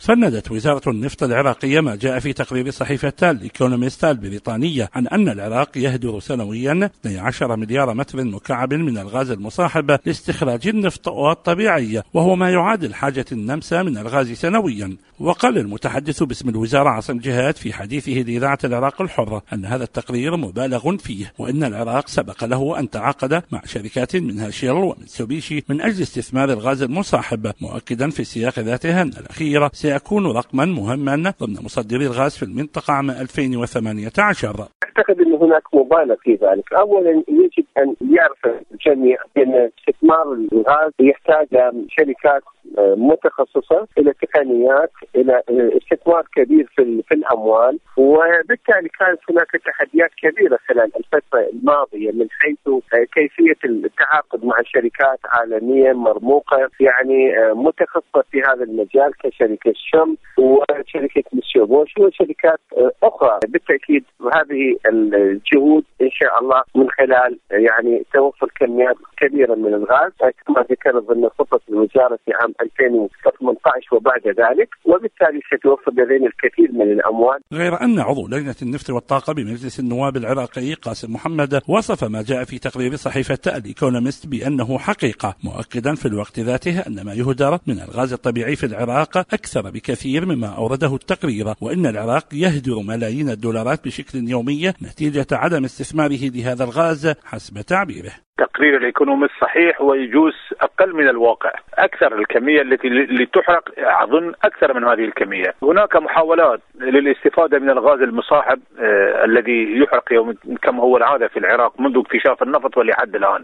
فندت وزارة النفط العراقية ما جاء في تقرير صحيفة الإيكونوميست البريطانية عن أن العراق يهدر سنويا 12 مليار متر مكعب من الغاز المصاحب لاستخراج النفط والطبيعي، وهو ما يعادل حاجة النمسا من الغاز سنويا. وقال المتحدث باسم الوزارة عاصم جهاد في حديثه لإذاعة العراق الحرة أن هذا التقرير مبالغ فيه، وأن العراق سبق له أن تعاقد مع شركات منها شيل وميتسوبيشي من أجل استثمار الغاز المصاحب، مؤكدا في السياق ذاته أن الأخير سيكون رقما مهما ضمن مصدري الغاز في المنطقة عام 2018. أعتقد أن هناك مبالغة في ذلك. أولا يجب أن يعرف الجميع أن استثمار الغاز يحتاج شركات متخصصة إلى تقنيات، إلى استثمار كبير في الأموال، وبالتالي كانت هناك تحديات كبيرة خلال الفترة الماضية من حيث كيفية التعاقد مع شركات عالمية مرموقة يعني متخصصة في هذا المجال كشركة شم وشركة ميتسوبيشي وشركات أخرى. بالتأكيد هذه الجهود إن شاء الله من خلال يعني توفر كميات كبيرة من الغاز كما ذكر ضمن خطة الوزارة في عام 2018 وبعد ذلك، وبالتالي ستوفر لدينا الكثير من الأموال. غير أن عضو لجنة النفط والطاقة بمجلس النواب العراقي قاسم محمد وصف ما جاء في تقرير صحيفة الإيكونوميست بأنه حقيقة، مؤكدا في الوقت ذاته أن ما يهدر من الغاز الطبيعي في العراق أكثر بكثير مما أورده التقرير، وأن العراق يهدر ملايين الدولارات بشكل يومي نتيجة عدم استثماره لهذا الغاز حسب تعبيره. تقرير الإيكونوميست صحيح ويجوز أقل من الواقع. أكثر الكمية التي تحرق أظن أكثر من هذه الكمية. هناك محاولات للاستفادة من الغاز المصاحب الذي يحرق يوم كما هو العادة في العراق منذ اكتشاف النفط ولحد الآن.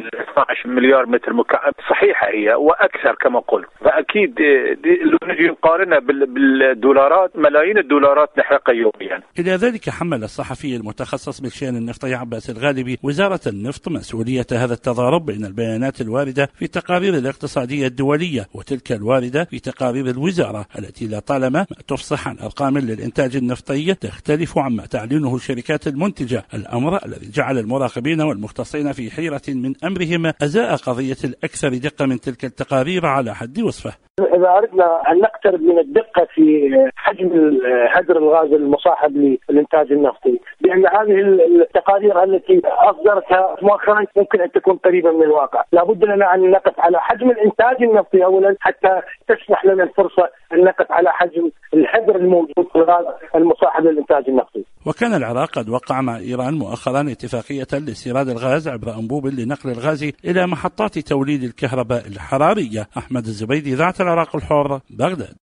12 مليار متر مكعب صحيحة هي وأكثر كما قلت، فأكيد لو نجي نقارنها بالدولارات ملايين الدولارات نحرقها يوميا. إلى ذلك حمل الصحفي المتخصص بالشأن النفطي عباس الغالبي وزارة النفط مسؤولية هذا التضارب بين البيانات الواردة في التقارير الاقتصادية الدولية وتلك الواردة في تقارير الوزارة التي لطالما ما تفصح عن أرقام للإنتاج النفطي تختلف عما تعلنه الشركات المنتجة، الأمر الذي جعل المراقبين والمختصين في حيرة من أمرهم أزاء قضية الأكثر دقة من تلك التقارير على حد وصفه. إذا أردنا أن نقترب من الدقة في حجم هدر الغاز المصاحب للإنتاج النفطي، لأن هذه التقارير التي أصدرتها مؤخرا ممكن أن تكون قريبة من الواقع. لابد لنا أن نقف على حجم الإنتاج النفطي أولا حتى تسمح لنا الفرصة أن نقف على حجم الهدر الموجود في الغاز المصاحب للإنتاج النفطي. وكان العراق قد وقع مع إيران مؤخرا اتفاقية لاستيراد الغاز عبر أنبوب لنقل الغاز إلى محطات توليد الكهرباء الحرارية. أحمد الزبيدي، إذاعة العراق الحر، بغداد.